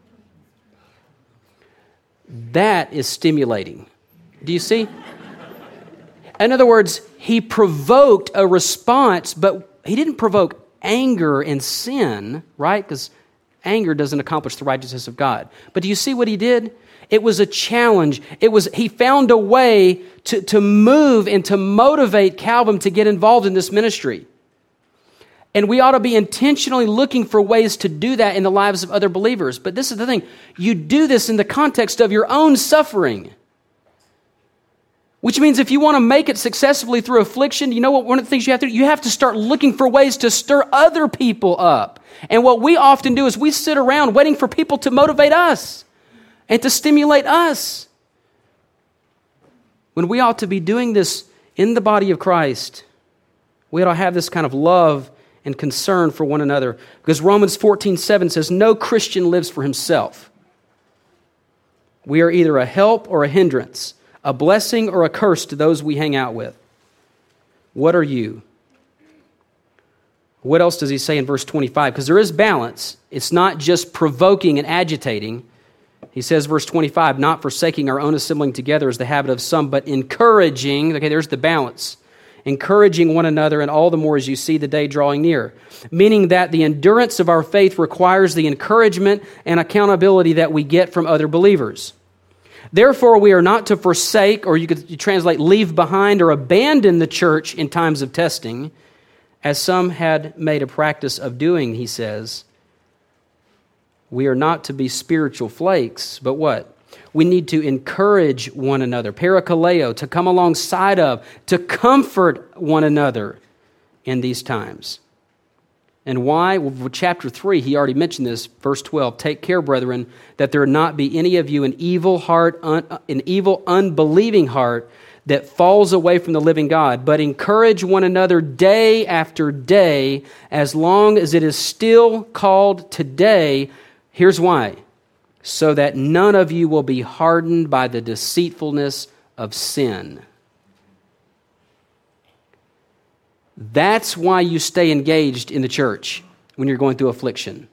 That is stimulating. Do you see? In other words, he provoked a response, but he didn't provoke anger and sin, right? Because Anger doesn't accomplish the righteousness of God. But do you see what he did? It was a challenge. It was he found a way to, to move and to motivate Calvin to get involved in this ministry. And we ought to be intentionally looking for ways to do that in the lives of other believers. But this is the thing. You do this in the context of your own suffering. Which means if you want to make it successfully through affliction, you know what? One of the things you have to do, you have to start looking for ways to stir other people up. And what we often do is we sit around waiting for people to motivate us and to stimulate us. When we ought to be doing this in the body of Christ, we ought to have this kind of love and concern for one another. Because Romans fourteen seven says, no Christian lives for himself. We are either a help or a hindrance, a blessing or a curse to those we hang out with. What are you? What else does he say in verse twenty-five? Because there is balance. It's not just provoking and agitating. He says, verse twenty-five, not forsaking our own assembling together as the habit of some, but encouraging. Okay, there's the balance. Encouraging one another, and all the more as you see the day drawing near. Meaning that the endurance of our faith requires the encouragement and accountability that we get from other believers. Therefore, we are not to forsake, or you could translate leave behind or abandon the church in times of testing, as some had made a practice of doing, he says. We are not to be spiritual flakes, but what? We need to encourage one another, parakaleo, to come alongside of, to comfort one another in these times. And why? Well, chapter three, he already mentioned this, verse twelve. Take care, brethren, that there not be any of you an evil heart, un, an evil unbelieving heart that falls away from the living God, but encourage one another day after day, as long as it is still called today. Here's why. So that none of you will be hardened by the deceitfulness of sin. That's why you stay engaged in the church when you're going through affliction.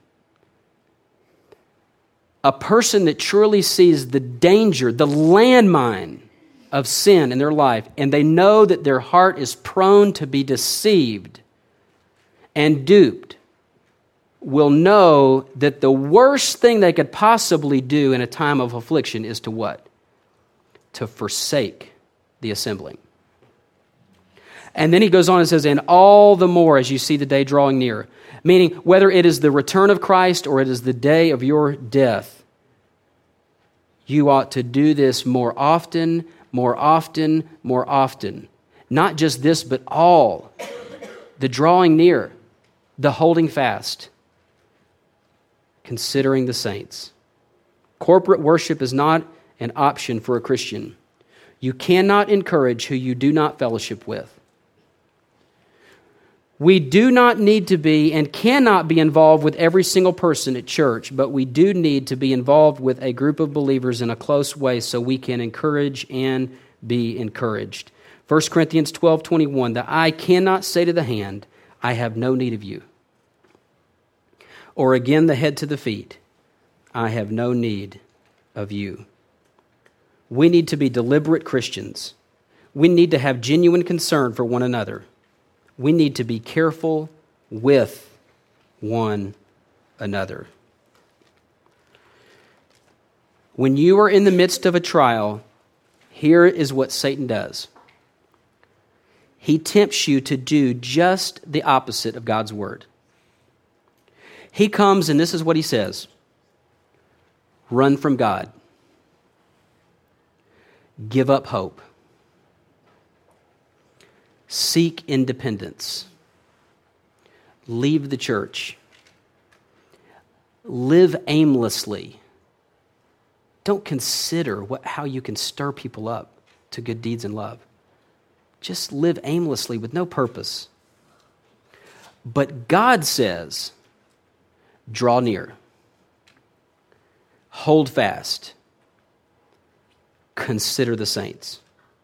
A person that truly sees the danger, the landmine of sin in their life, and they know that their heart is prone to be deceived and duped, will know that the worst thing they could possibly do in a time of affliction is to what? To forsake the assembling. And then he goes on and says, and all the more as you see the day drawing near. Meaning, whether it is the return of Christ or it is the day of your death, you ought to do this more often, more often, more often. Not just this, but all. The drawing near, the holding fast, considering the saints. Corporate worship is not an option for a Christian. You cannot encourage who you do not fellowship with. We do not need to be and cannot be involved with every single person at church, but we do need to be involved with a group of believers in a close way so we can encourage and be encouraged. First Corinthians twelve twenty-one, the eye cannot say to the hand, I have no need of you. Or again, the head to the feet, I have no need of you. We need to be deliberate Christians. We need to have genuine concern for one another. We need to be careful with one another. When you are in the midst of a trial, here is what Satan does. He tempts you to do just the opposite of God's word. He comes and this is what he says. Run from God. Give up hope. Seek independence. Leave the church. Live aimlessly. Don't consider what, how you can stir people up to good deeds and love. Just live aimlessly with no purpose. But God says, draw near. Hold fast. Consider the saints.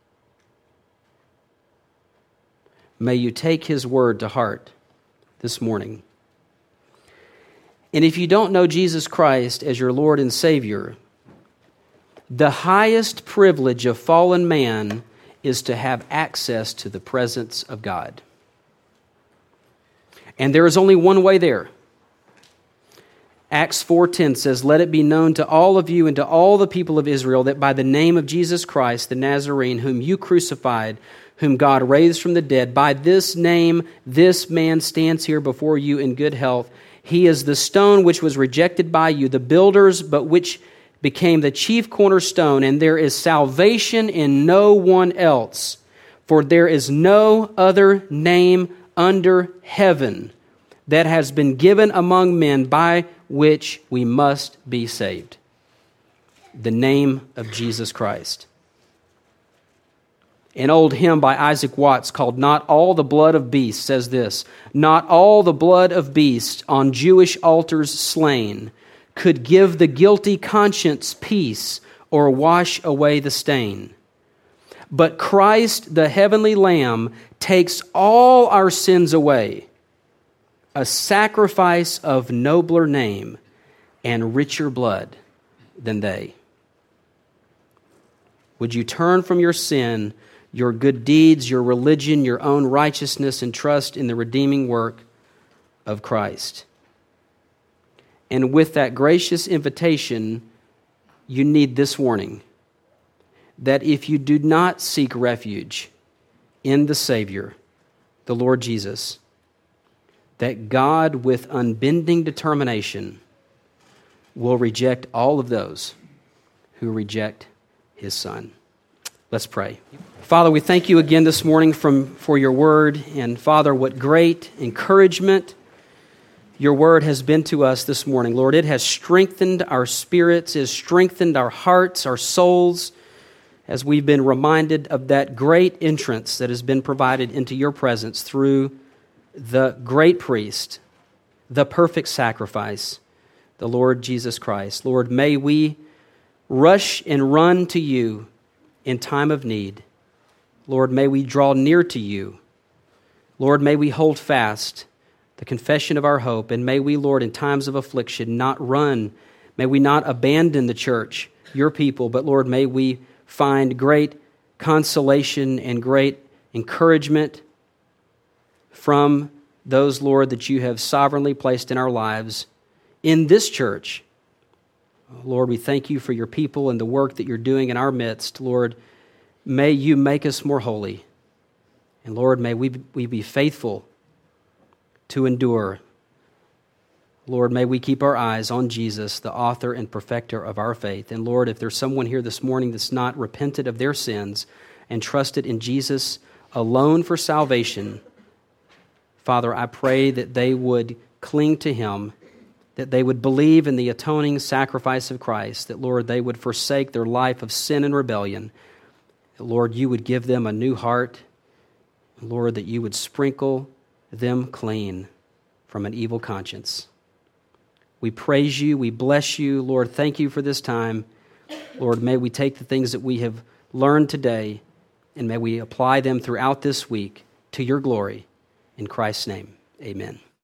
May you take his word to heart this morning. And if you don't know Jesus Christ as your Lord and Savior, the highest privilege of fallen man is to have access to the presence of God. And there is only one way there. Acts four ten says, "Let it be known to all of you and to all the people of Israel that by the name of Jesus Christ, the Nazarene, whom you crucified, whom God raised from the dead, by this name this man stands here before you in good health. He is the stone which was rejected by you, the builders, but which became the chief cornerstone, and there is salvation in no one else, for there is no other name under heaven that has been given among men by which we must be saved." The name of Jesus Christ. An old hymn by Isaac Watts called "Not All the Blood of Beasts" says this: "Not all the blood of beasts on Jewish altars slain could give the guilty conscience peace or wash away the stain. But Christ, the heavenly Lamb, takes all our sins away, a sacrifice of nobler name and richer blood than they." Would you turn from your sin, your good deeds, your religion, your own righteousness, and trust in the redeeming work of Christ? And with that gracious invitation, you need this warning, that if you do not seek refuge in the Savior, the Lord Jesus, that God, with unbending determination, will reject all of those who reject His Son. Let's pray. Father, we thank you again this morning from, for your word. And Father, what great encouragement your word has been to us this morning. Lord, it has strengthened our spirits, it has strengthened our hearts, our souls, as we've been reminded of that great entrance that has been provided into your presence through the great priest, the perfect sacrifice, the Lord Jesus Christ. Lord, may we rush and run to you in time of need. Lord, may we draw near to you. Lord, may we hold fast the confession of our hope, and may we, Lord, in times of affliction, not run. May we not abandon the church, your people, but Lord, may we find great consolation and great encouragement from those, Lord, that you have sovereignly placed in our lives in this church. Lord, we thank you for your people and the work that you're doing in our midst. Lord, may you make us more holy. And Lord, may we, we be faithful to endure. Lord, may we keep our eyes on Jesus, the author and perfecter of our faith. And Lord, if there's someone here this morning that's not repented of their sins and trusted in Jesus alone for salvation, Father, I pray that they would cling to him, that they would believe in the atoning sacrifice of Christ, that, Lord, they would forsake their life of sin and rebellion. That, Lord, you would give them a new heart. Lord, that you would sprinkle them clean from an evil conscience. We praise you. We bless you. Lord, thank you for this time. Lord, may we take the things that we have learned today and may we apply them throughout this week to your glory. In Christ's name, amen.